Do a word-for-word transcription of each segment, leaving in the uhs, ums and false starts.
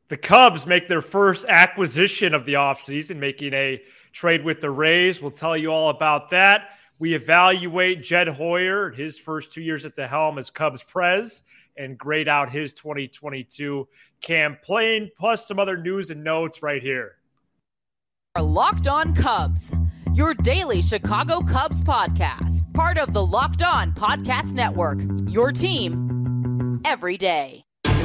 The Cubs make their first acquisition of the offseason, making a trade with the Rays. We'll tell you all about that. We evaluate Jed Hoyer, his first two years at the helm as Cubs Prez, and grade out his twenty twenty-two campaign, plus some other news and notes right here. Locked On Cubs, your daily Chicago Cubs podcast, part of the Locked On Podcast Network, your team every day.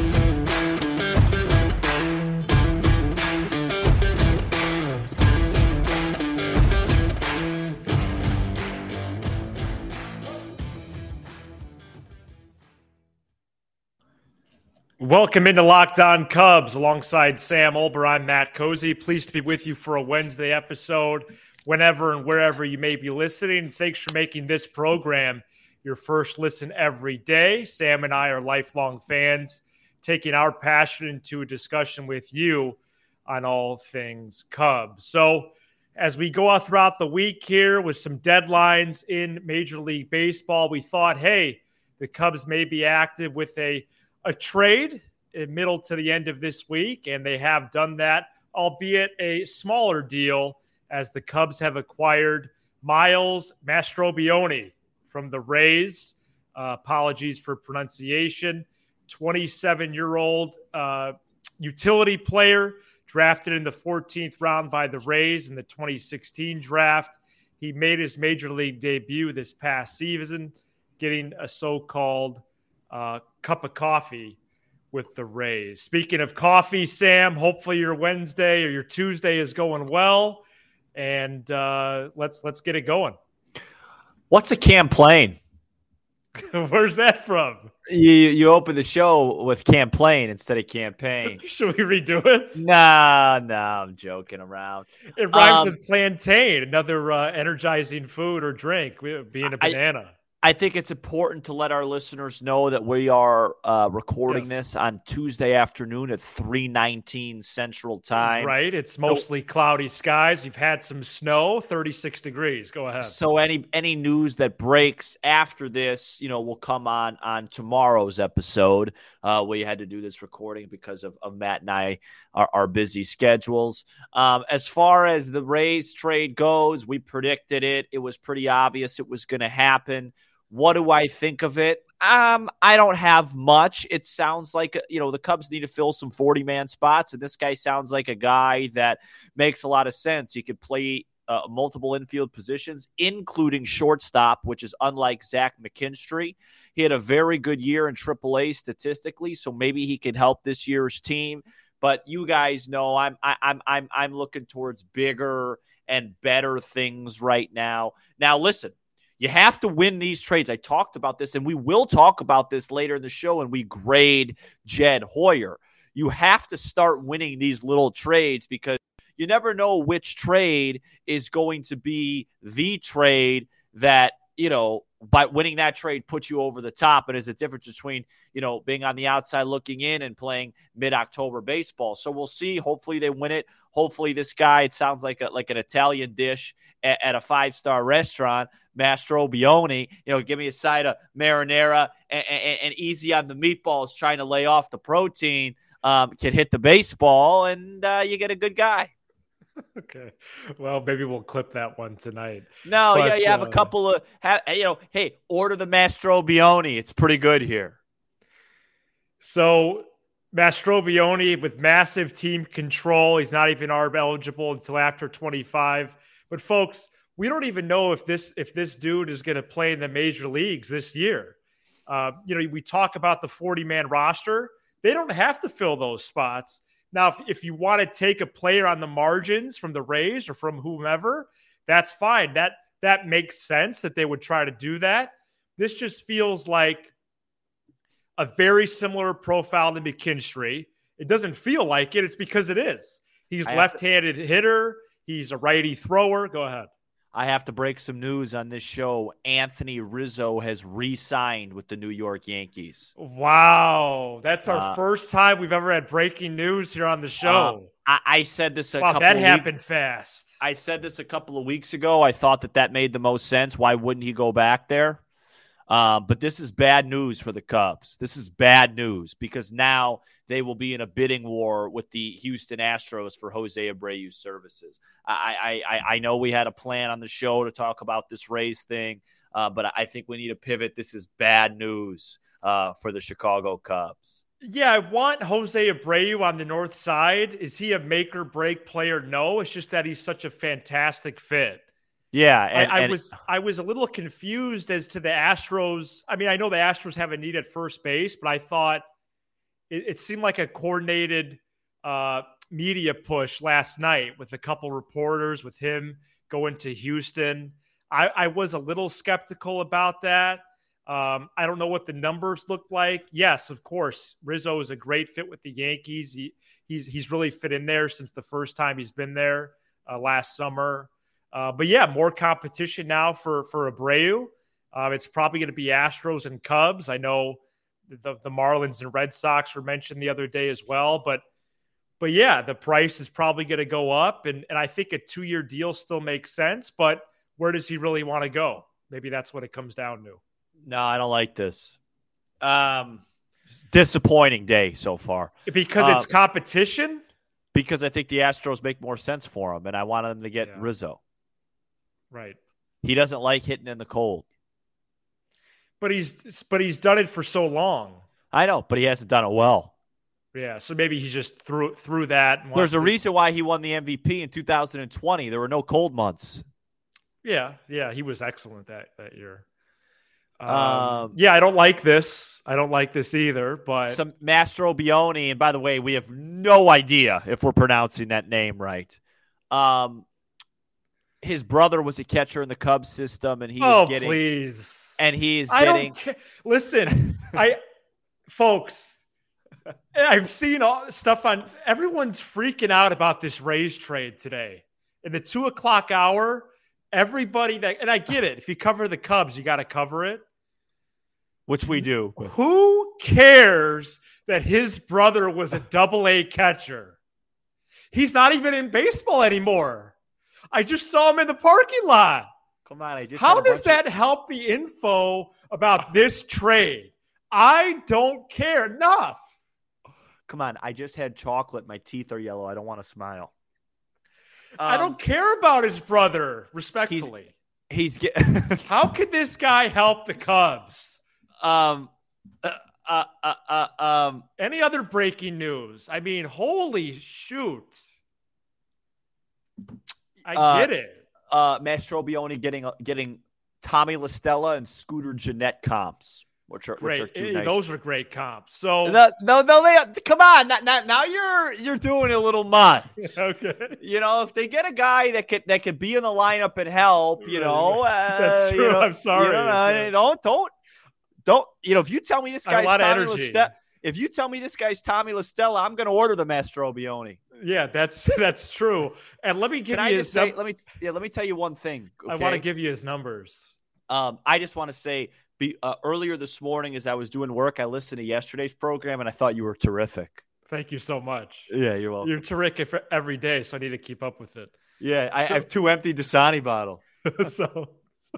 Welcome into Locked On Cubs alongside Sam Olber. I'm Matt Cozy. Pleased to be with you for a Wednesday episode, whenever and wherever you may be listening. Thanks for making this program your first listen every day. Sam and I are lifelong fans, taking our passion into a discussion with you on all things Cubs. So as we go out throughout the week here with some deadlines in Major League Baseball, we thought, hey, the Cubs may be active with a a trade in middle to the end of this week, and they have done that, albeit a smaller deal, as the Cubs have acquired Miles Mastrobuoni from the Rays. Uh, apologies for pronunciation. twenty-seven-year-old uh, utility player drafted in the fourteenth round by the Rays in the twenty sixteen draft. He made his Major League debut this past season, getting a so-called Uh, cup of coffee with the Rays. Speaking of coffee, Sam, hopefully your Wednesday or your Tuesday is going well, and uh, let's let's get it going. What's a campaign? Where's that from? You you open the show with campaign instead of campaign. Should we redo it? Nah, nah, I'm joking around. It rhymes um, with plantain, another uh, energizing food or drink, being a banana. I, I think it's important to let our listeners know that we are uh, recording yes. this on Tuesday afternoon at three nineteen Central Time. Right. It's mostly so, cloudy skies. You've had some snow, thirty-six degrees. Go ahead. So any any news that breaks after this, you know, will come on on tomorrow's episode. Uh, we had to do this recording because of, of Matt and I, our, our busy schedules. Um, as far as the Rays trade goes, we predicted it. It was pretty obvious it was going to happen. What do I think of it? Um, I don't have much. It sounds like, you know, the Cubs need to fill some forty-man spots, and this guy sounds like a guy that makes a lot of sense. He could play uh, multiple infield positions, including shortstop, which is unlike Zach McKinstry. He had a very good year in triple A statistically, so maybe he can help this year's team. But you guys know I'm I, I'm I'm I'm looking towards bigger and better things right now. Now, listen. You have to win these trades. I talked about this, and we will talk about this later in the show, and we grade Jed Hoyer. You have to start winning these little trades because you never know which trade is going to be the trade that, you know, by winning that trade puts you over the top. And there's a difference between, you know, being on the outside looking in and playing mid-October baseball. So we'll see. Hopefully they win it. Hopefully this guy, it sounds like a, like an Italian dish at, at a five-star restaurant, Mastrobuoni, you know, give me a side of marinara and, and, and easy on the meatballs, trying to lay off the protein, um, can hit the baseball, and uh, you get a good guy. Okay. Well, maybe we'll clip that one tonight. No, but, yeah, you have uh, a couple of, have, you know, hey, order the Mastrobuoni. It's pretty good here. So Mastrobuoni with massive team control. He's not even A R B eligible until after twenty-five. But folks, we don't even know if this if this dude is going to play in the major leagues this year. Uh, you know, we talk about the forty-man roster. They don't have to fill those spots. Now, if, if you want to take a player on the margins from the Rays or from whomever, that's fine. That that makes sense that they would try to do that. This just feels like a very similar profile to McKinstry. It doesn't feel like it. It's because it is. He's a left-handed to- hitter. He's a righty thrower. Go ahead. I have to break some news on this show. Anthony Rizzo has re-signed with the New York Yankees. Wow. That's our uh, first time we've ever had breaking news here on the show. Uh, I, I said this a wow, couple that of happened weeks, fast. I said this a couple of weeks ago. I thought that that made the most sense. Why wouldn't he go back there? Um, but this is bad news for the Cubs. This is bad news because now they will be in a bidding war with the Houston Astros for Jose Abreu's services. I, I, I know we had a plan on the show to talk about this Rays thing, uh, but I think we need to pivot. This is bad news uh, for the Chicago Cubs. Yeah, I want Jose Abreu on the north side. Is he a make or break player? No, it's just that he's such a fantastic fit. Yeah, and, I, I and was I was a little confused as to the Astros. I mean, I know the Astros have a need at first base, but I thought it, it seemed like a coordinated uh, media push last night with a couple reporters, with him going to Houston. I, I was a little skeptical about that. Um, I don't know what the numbers look like. Yes, of course, Rizzo is a great fit with the Yankees. He he's he's really fit in there since the first time he's been there uh, last summer. Uh, but yeah, more competition now for for Abreu. Uh, it's probably going to be Astros and Cubs. I know the the Marlins and Red Sox were mentioned the other day as well. But but yeah, the price is probably going to go up, and and I think a two year deal still makes sense. But where does he really want to go? Maybe that's what it comes down to. No, I don't like this. Um, disappointing day so far. Because it's um, competition? Because I think the Astros make more sense for him, and I want them to get yeah. Rizzo. Right. He doesn't like hitting in the cold. But he's but he's done it for so long. I know, but he hasn't done it well. Yeah, so maybe he just threw through that. And There's a to... reason why he won the M V P in two thousand twenty. There were no cold months. Yeah, yeah, he was excellent that, that year. Um, um, yeah, I don't like this. I don't like this either. But some Mastrobuoni, and by the way, we have no idea if we're pronouncing that name right. Um, his brother was a catcher in the Cubs system, and he's oh, getting. please. And he's I getting. Don't ca- Listen, I, folks, I've seen all stuff on. Everyone's freaking out about this Rays trade today in the two o'clock hour. Everybody that, and I get it. If you cover the Cubs, you got to cover it. Which we do. Who cares that his brother was a double A catcher? He's not even in baseball anymore. I just saw him in the parking lot. Come on. I just How does that of- help the info about this trade? I don't care enough. Come on. I just had chocolate. My teeth are yellow. I don't want to smile. Um, I don't care about his brother, respectfully. He's, he's get- How could this guy help the Cubs? Um, uh, uh, uh, uh, um, Any other breaking news? I mean, holy shoot. I uh, get it. Uh, Mastrobuoni getting getting Tommy La Stella and Scooter Gennett comps. Which are, great. Which are two hey, nice. Those are great comps. So no, no, no, they come on. Now, now, now you're you're doing a little much. Okay. You know, if they get a guy that could that could be in the lineup and help, you know, uh, that's true. You know, I'm sorry. You know, uh, don't don't don't. You know, if you tell me this guy's a lot Tommy of energy. La Stella, if you tell me this guy's Tommy La Stella, I'm going to order the Mastrobuoni. Yeah, that's that's true. And let me give Can you I his just say, let me yeah, let me tell you one thing. Okay? I want to give you his numbers. Um, I just want to say. Be, uh, earlier this morning, as I was doing work, I listened to yesterday's program, and I thought you were terrific. Thank you so much. Yeah, you're welcome. You're terrific every day, so I need to keep up with it. Yeah, I, so, I have two empty Dasani bottles. so, so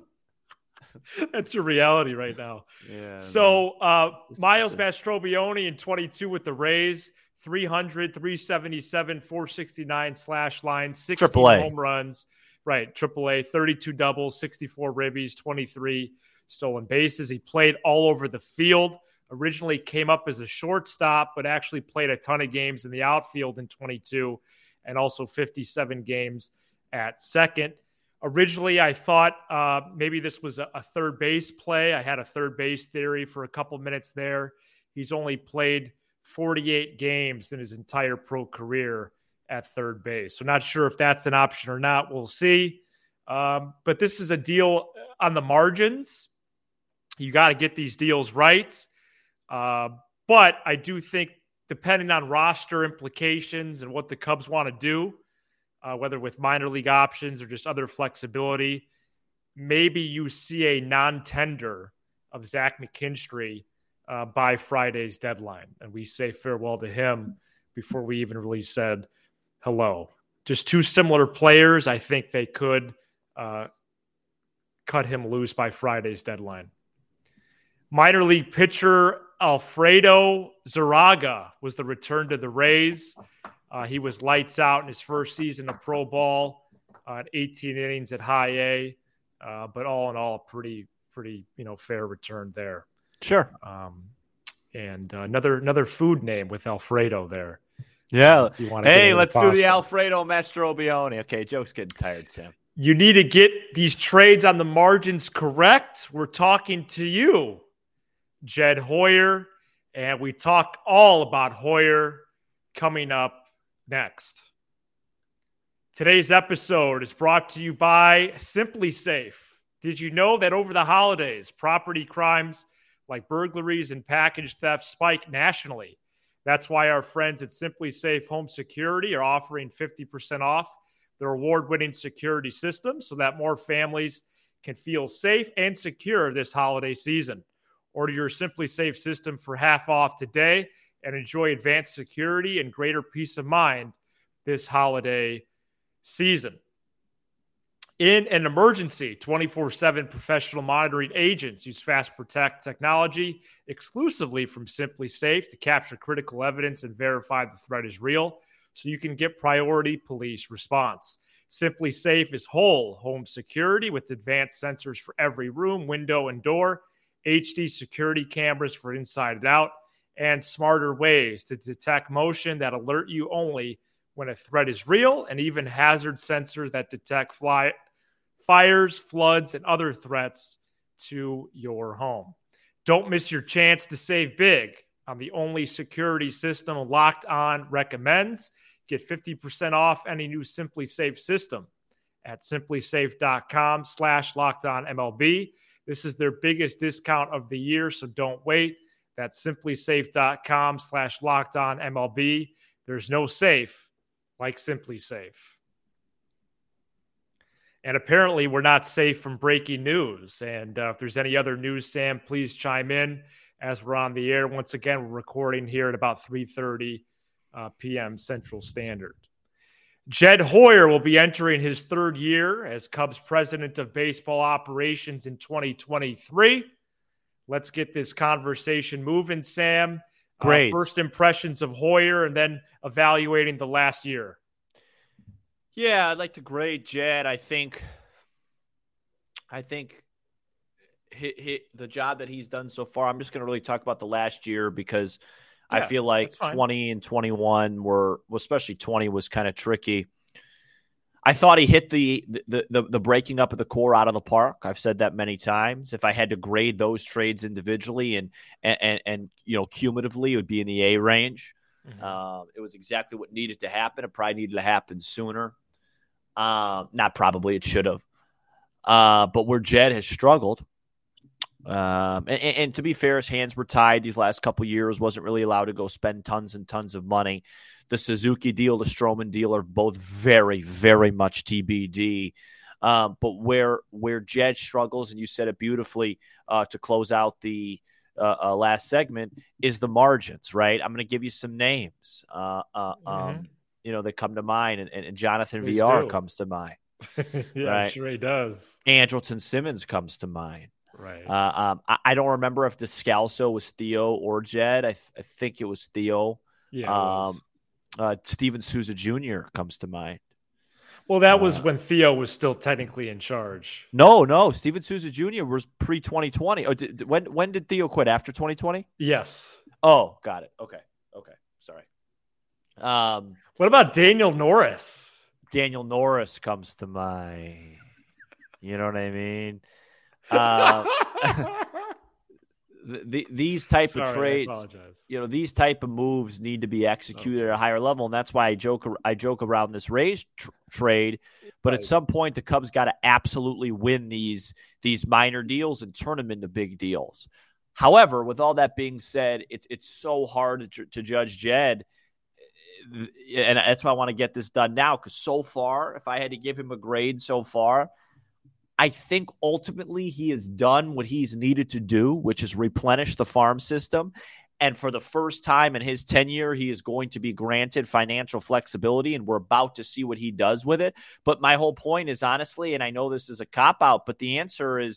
that's your reality right now. Yeah. So uh, Miles Mastrobuoni in twenty-two with the Rays, three hundred, three seventy-seven, four sixty-nine slash line, sixteen Triple A. home runs. Right, triple A, thirty-two doubles, sixty-four ribbies, twenty-three stolen bases. He played all over the field. Originally came up as a shortstop, but actually played a ton of games in the outfield in twenty-two and also fifty-seven games at second. Originally, I thought uh, maybe this was a, a third base play. I had a third base theory for a couple minutes there. He's only played forty-eight games in his entire pro career at third base. So not sure if that's an option or not. We'll see. Um, but this is a deal on the margins. You got to get these deals right. Uh, but I do think depending on roster implications and what the Cubs want to do, uh, whether with minor league options or just other flexibility, maybe you see a non-tender of Zach McKinstry uh, by Friday's deadline. And we say farewell to him before we even really said hello. Just two similar players. I think they could uh, cut him loose by Friday's deadline. Minor league pitcher Alfredo Zaraga was the return to the Rays. Uh, he was lights out in his first season of pro ball, uh, eighteen innings at high A. Uh, but all in all, pretty, pretty, you know, fair return there. Sure. Um, and uh, another another food name with Alfredo there. Yeah. Hey, let's pasta. do the Alfredo Mastrobuoni. Okay, joke's getting tired, Sam. You need to get these trades on the margins correct. We're talking to you, Jed Hoyer, and we talk all about Hoyer coming up next. Today's episode is brought to you by Simply Safe. Did you know that over the holidays, property crimes like burglaries and package theft spike nationally? That's why our friends at Simply Safe Home Security are offering fifty percent off their award-winning security system so that more families can feel safe and secure this holiday season. Order your Simply Safe system for half off today and enjoy advanced security and greater peace of mind this holiday season. In an emergency, twenty-four seven professional monitoring agents use Fast Protect technology exclusively from Simply Safe to capture critical evidence and verify the threat is real, so you can get priority police response. Simply Safe is whole home security with advanced sensors for every room, window, and door, H D security cameras for inside and out, and smarter ways to detect motion that alert you only when a threat is real, and even hazard sensors that detect fly, fires, floods, and other threats to your home. Don't miss your chance to save big on the only security system Locked On recommends. Get fifty percent off any new Simply Safe system at simplysafe.com slash locked on MLB. This is their biggest discount of the year, so don't wait. That's simplysafe.com slash locked on MLB. There's no safe like Simply Safe. And apparently we're not safe from breaking news. And uh, if there's any other news, Sam, please chime in as we're on the air. Once again, we're recording here at about three thirty uh, p.m. Central Standard. Jed Hoyer will be entering his third year as Cubs president of baseball operations in twenty twenty-three. Let's get this conversation moving, Sam. Great. Uh, first impressions of Hoyer and then evaluating the last year. Yeah, I'd like to grade Jed. I think, I think he, he, the job that he's done so far, I'm just going to really talk about the last year because yeah, I feel like twenty and twenty-one were, well, especially twenty was kind of tricky. I thought he hit the, the the the breaking up of the core out of the park. I've said that many times. If I had to grade those trades individually and and and, and you know cumulatively, it would be in the A range. Mm-hmm. Uh, it was exactly what needed to happen. It probably needed to happen sooner. Uh, not probably, it should have. Uh, but where Jed has struggled, um, and, and to be fair, his hands were tied these last couple of years. Wasn't really allowed to go spend tons and tons of money. The Suzuki deal, the Stroman deal are both very, very much T B D. Um, but where where Jed struggles, and you said it beautifully uh, to close out the uh, uh, last segment, is the margins, right? I'm going to give you some names, uh, uh, mm-hmm. um, you know, that come to mind, and, and Jonathan Please V R do. comes to mind. yeah, right? Sure he does. Andrelton Simmons comes to mind. Right. Uh, um, I, I don't remember if Descalso was Theo or Jed. I, th- I think it was Theo. Yeah. Um, Uh, Steven Souza Junior comes to mind. Well, that was uh, when Theo was still technically in charge. No, no. Steven Souza Junior was pre twenty twenty. Oh, did, when when did Theo quit? After twenty twenty? Yes. Oh, got it. Okay. Okay. Sorry. Um, what about Daniel Norris? Daniel Norris comes to mind. You know what I mean? Uh, The, these type Sorry, of trades, you know, these type of moves need to be executed okay. at a higher level, and that's why I joke. I joke around this Rays tr- trade, but right. at some point, the Cubs got to absolutely win these these minor deals and turn them into big deals. However, with all that being said, it's it's so hard to, to judge Jed, and that's why I want to get this done now. Because so far, if I had to give him a grade so far, I think ultimately he has done what he's needed to do, which is replenish the farm system. And for the first time in his tenure, he is going to be granted financial flexibility, and we're about to see what he does with it. But my whole point is, honestly, and I know this is a cop-out, but the answer is,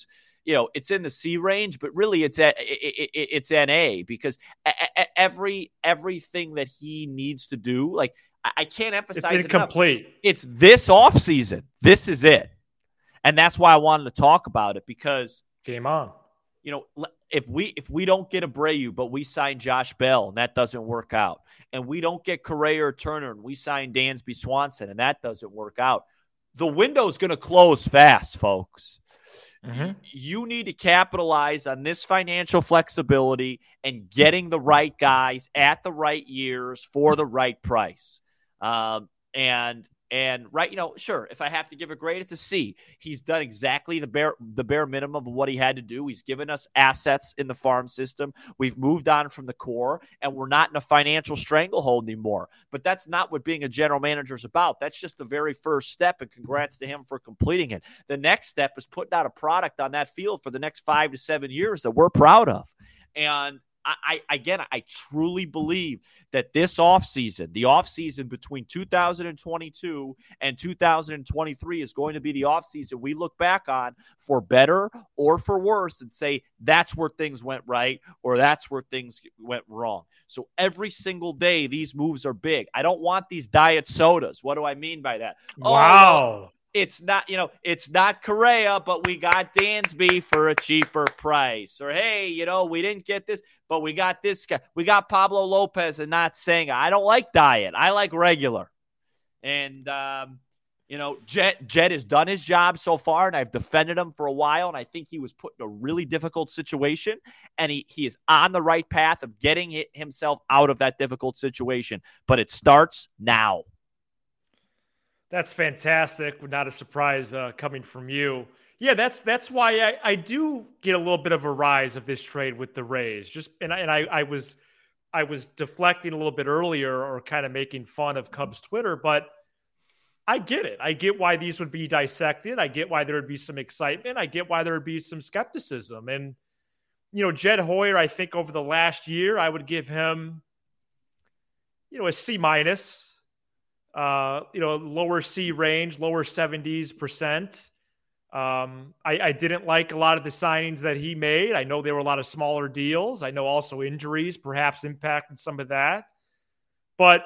you know, it's in the C range, but really it's at it, it, it's N A because every everything that he needs to do, like I can't emphasize it's incomplete. It it's this offseason. This is it. And that's why I wanted to talk about it because game on. You know, if we if we don't get Abreu, but we sign Josh Bell and that doesn't work out, and we don't get Correa or Turner and we sign Dansby Swanson and that doesn't work out, the window's going to close fast, folks. Mm-hmm. You need to capitalize on this financial flexibility and getting the right guys at the right years for the right price. Um, and and right, you know, sure, if I have to give a grade, it's a C. He's done exactly the bare the bare minimum of what he had to do. He's given us assets in the farm system. We've moved on from the core, and we're not in a financial stranglehold anymore. But that's not what being a general manager is about. That's just the very first step, and congrats to him for completing it. The next step is putting out a product on that field for the next five to seven years that we're proud of. And I, I again, I truly believe that this offseason, the offseason between two thousand twenty-two and two thousand twenty-three is going to be the offseason we look back on for better or for worse and say that's where things went right or that's where things went wrong. So every single day, these moves are big. I don't want these diet sodas. What do I mean by that? Wow. Oh, It's not, you know, it's not Correa, but we got Dansby for a cheaper price. Or, hey, you know, we didn't get this, but we got this guy. We got Pablo Lopez and not Senga. I don't like diet. I like regular. And, um, you know, Jet, Jet has done his job so far, and I've defended him for a while, and I think he was put in a really difficult situation, and he, he is on the right path of getting it, himself out of that difficult situation. But it starts now. That's fantastic. Not a surprise uh, coming from you. Yeah, that's that's why I, I do get a little bit of a rise of this trade with the Rays. Just and I, and I, I was I was deflecting a little bit earlier or kind of making fun of Cubs Twitter, but I get it. I get why these would be dissected. I get why there would be some excitement. I get why there would be some skepticism. And you know, Jed Hoyer, I think over the last year, I would give him, you know, a C minus. Uh, you know, lower C range, lower seventies percent. Um, I, I didn't like a lot of the signings that he made. I know there were a lot of smaller deals. I know also injuries perhaps impacted some of that. But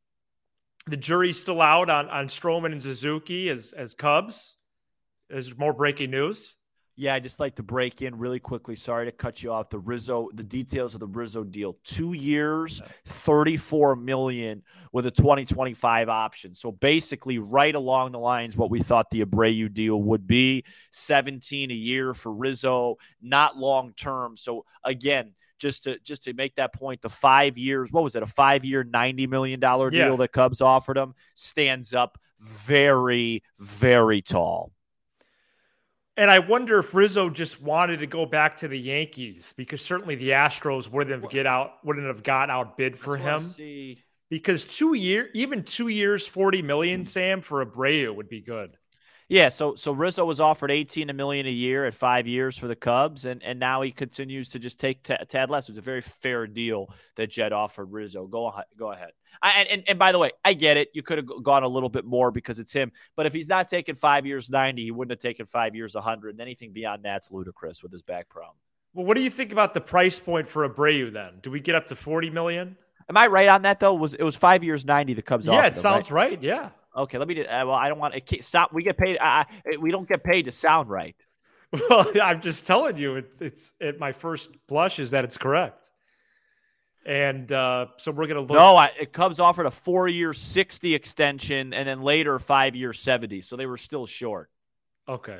the jury's still out on, on Stroman and Suzuki as, as Cubs. There's more breaking news. Yeah, I'd just like to break in really quickly. Sorry to cut you off. The Rizzo, the details of the Rizzo deal. Two years, thirty-four million dollars with a twenty twenty-five option. So basically right along the lines what we thought the Abreu deal would be. seventeen a year for Rizzo, not long term. So again, just to just to make that point, the five years, what was it, a five-year, ninety million dollars deal yeah. that Cubs offered him stands up very, very tall. And I wonder if Rizzo just wanted to go back to the Yankees because certainly the Astros wouldn't have get out wouldn't have gotten outbid for him. Because two year, even two years, forty million, Sam, for Abreu would be good. Yeah, so so Rizzo was offered eighteen million a year at five years for the Cubs, and, and now he continues to just take t- tad less. It was a very fair deal that Jed offered Rizzo. Go ahead, go ahead. I, and and by the way, I get it. You could have gone a little bit more because it's him. But if he's not taking five years ninety, he wouldn't have taken five years one hundred. And anything beyond that's ludicrous with his back problem. Well, what do you think about the price point for Abreu then? Do we get up to forty million? Am I right on that though? Was it was five years ninety? The Cubs. Yeah, offered it him, sounds right? right. Yeah. Okay, let me. Do, uh, well, I don't want it. Stop. We get paid. Uh, we don't get paid to sound right. Well, I'm just telling you, it's it's. It, my first blush is that it's correct. And uh, so we're gonna look. No, I, Cubs offered a four-year sixty extension, and then later five-year seventy. So they were still short. Okay.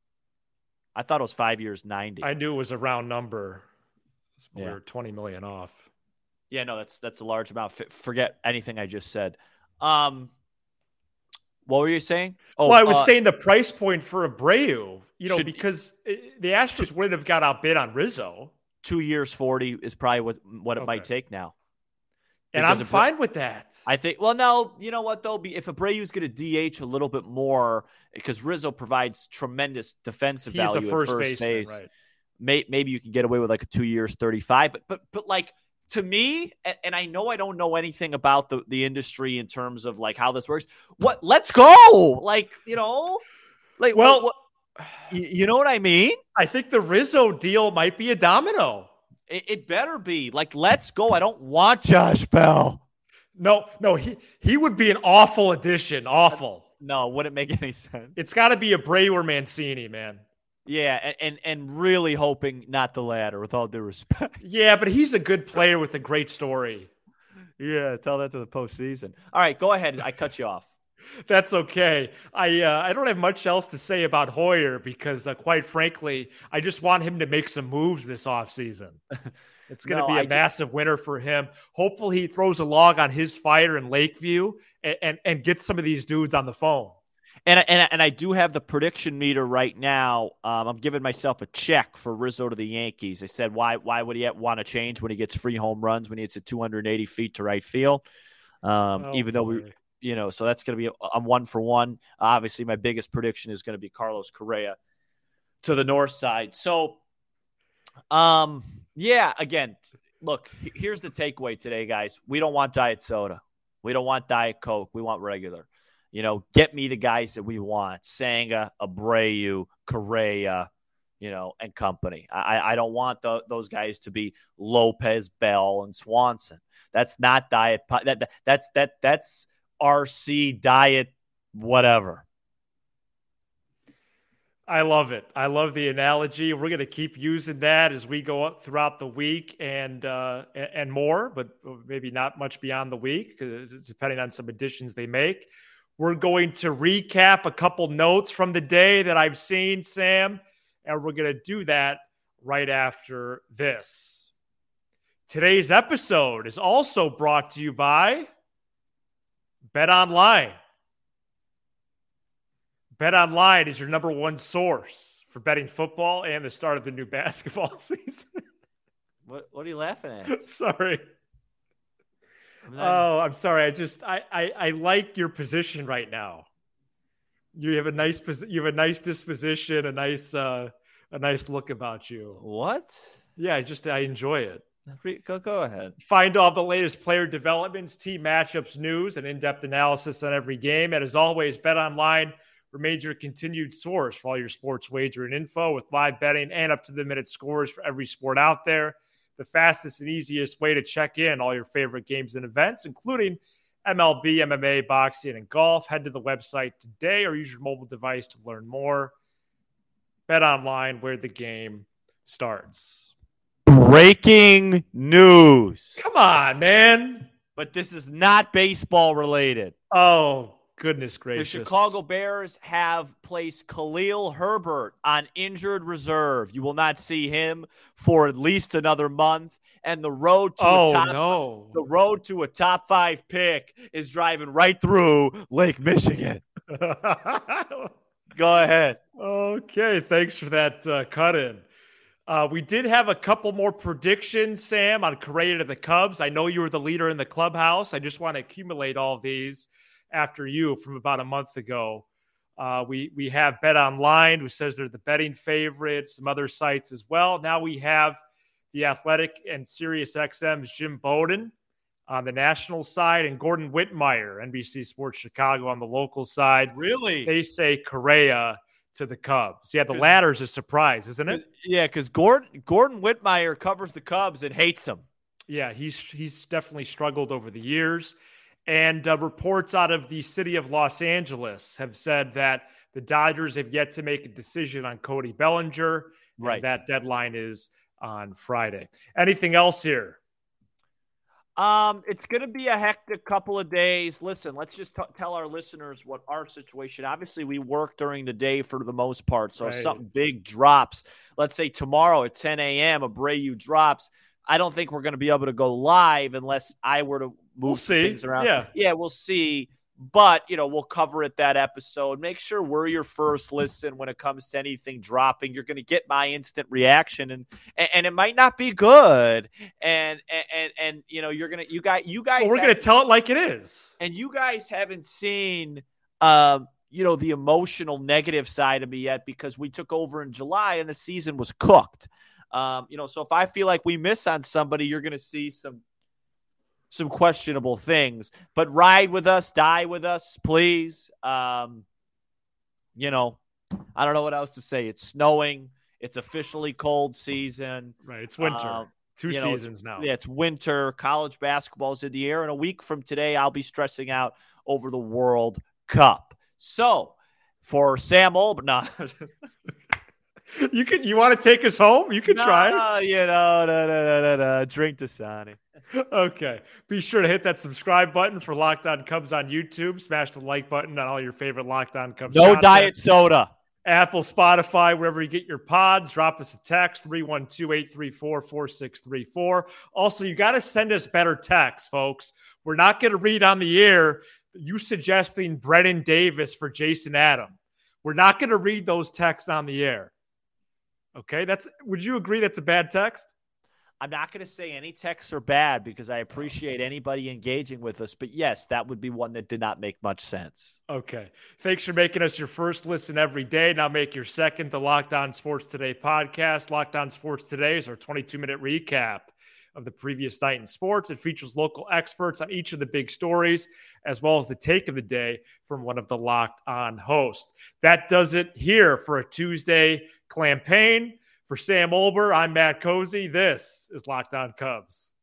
I thought it was five years ninety. I knew it was a round number. We yeah. were twenty million off. Yeah, no, that's that's a large amount. F- forget anything I just said. Um, what were you saying? Oh, well, I was uh, saying the price point for Abreu, you know, should, because it, the Astros wouldn't have got outbid on Rizzo. Two years forty is probably what what it okay. might take now. And because I'm fine with that. I think. Well, no, you know what though? If Abreu's going to D H a little bit more, because Rizzo provides tremendous defensive He's value a first, at first baseman, base. right. May, maybe you can get away with like a two years thirty-five, but but but like. To me, and, and I know I don't know anything about the, the industry in terms of like how this works. What? Let's go! Like, you know, like well, what, You, you know what I mean? I think the Rizzo deal might be a domino. It, it better be. Like, let's go. I don't want Josh Bell. No, no, he he would be an awful addition. Awful. No, wouldn't make any sense. It's got to be Abreu or Mancini, man. Yeah, and, and and really hoping not the latter, with all due respect. Yeah, but he's a good player with a great story. Yeah, tell that to the postseason. All right, go ahead. I cut you off. That's okay. I uh, I don't have much else to say about Hoyer because, uh, quite frankly, I just want him to make some moves this offseason. It's going to No, be a I massive just... winner for him. Hopefully he throws a log on his fire in Lakeview and, and, and gets some of these dudes on the phone. And, and, and I do have the prediction meter right now. Um, I'm giving myself a check for Rizzo to the Yankees. I said, why why would he want to change when he gets free home runs, when he hits at two hundred eighty feet to right field? Um, oh, even though boy. we, you know, so that's going to be, I'm one for one. Obviously, my biggest prediction is going to be Carlos Correa to the north side. So, um, yeah, again, look, here's the takeaway today, guys. We don't want diet soda. We don't want Diet Coke. We want regular. You know, get me the guys that we want. Senga, Abreu, Correa, you know, and company. I, I don't want the, those guys to be Lopez, Bell, and Swanson. That's not diet. That, that that's that that's R C diet, whatever. I love it. I love the analogy. We're going to keep using that as we go up throughout the week and uh, and more, but maybe not much beyond the week, depending on some additions they make. We're going to recap a couple notes from the day that I've seen, Sam, and we're going to do that right after this. Today's episode is also brought to you by BetOnline. BetOnline is your number one source for betting football and the start of the new basketball season. What What are you laughing at? Sorry. Oh, I'm sorry. I just I, I I like your position right now. You have a nice you have a nice disposition, a nice uh, a nice look about you. What? Yeah, I just I enjoy it. Go go ahead. Find all the latest player developments, team matchups, news, and in-depth analysis on every game. And as always, BetOnline remains your continued source for all your sports wagering info with live betting and up-to-the-minute scores for every sport out there. The fastest and easiest way to check in all your favorite games and events, including M L B, M M A, boxing, and golf. Head to the website today or use your mobile device to learn more. BetOnline, where the game starts. Breaking news. Come on, man. But this is not baseball related. Oh, goodness gracious. The Chicago Bears have placed Khalil Herbert on injured reserve. You will not see him for at least another month. And the road to oh, a top no. the road to a top five pick is driving right through Lake Michigan. Go ahead. Okay, thanks for that uh, cut in. Uh, we did have a couple more predictions, Sam, on Correa to the Cubs. I know you were the leader in the clubhouse. I just want to accumulate all of these after you from about a month ago. Uh, we we have BetOnline, who says they're the betting favorite, some other sites as well. Now we have The Athletic and SiriusXM's Jim Bowden on the national side and Gordon Whitmire, N B C Sports Chicago, on the local side. Really? They say Correa to the Cubs. Yeah, the latter's a surprise, isn't it? Yeah, because Gordon Gordon Whitmire covers the Cubs and hates them. Yeah, he's he's definitely struggled over the years. And uh, reports out of the city of Los Angeles have said that the Dodgers have yet to make a decision on Cody Bellinger. Right. And that deadline is on Friday. Anything else here? Um, it's going to be a hectic couple of days. Listen, let's just t- tell our listeners what our situation. Obviously, we work during the day for the most part. So right. if something big drops, let's say tomorrow at ten a.m., Abreu drops, I don't think we're going to be able to go live unless I were to move we'll see. things around. Yeah. yeah, we'll see. But, you know, we'll cover it that episode. Make sure we're your first listen when it comes to anything dropping. You're going to get my instant reaction, and and, and it might not be good. And and and, and you know, you're gonna you guys you guys. Well, we're going to tell it like it is. And you guys haven't seen, um, you know, the emotional negative side of me yet because we took over in July and the season was cooked. Um, you know, so if I feel like we miss on somebody, you're going to see some. some questionable things, but ride with us, die with us, please. Um, you know, I don't know what else to say. It's snowing. It's officially cold season. Right. It's winter. Uh, Two you know, seasons now. Yeah, it's winter. College basketball's in the air. And a week from today, I'll be stressing out over the World Cup. So for Sam Olber, no. You can. You want to take us home? You can no, try. You know, no, no, no, no, no. Drink Dasani. Okay. Be sure to hit that subscribe button for Locked On Cubs on YouTube. Smash the like button on all your favorite Locked On Cubs. No content. diet soda. Apple, Spotify, wherever you get your pods. Drop us a text, three one two, eight three four, four six three four. Also, you got to send us better texts, folks. We're not going to read on the air you suggesting Brennan Davis for Jason Adam. We're not going to read those texts on the air. Okay, that's. Would you agree that's a bad text? I'm not going to say any texts are bad because I appreciate anybody engaging with us. But yes, that would be one that did not make much sense. Okay. Thanks for making us your first listen every day. Now make your second, the Locked On Sports Today podcast. Locked On Sports Today is our twenty-two minute recap of the previous night in sports. It features local experts on each of the big stories, as well as the take of the day from one of the Locked On hosts. That does it here for a Tuesday campaign. For Sam Olber, I'm Matt Cozy. This is Locked On Cubs.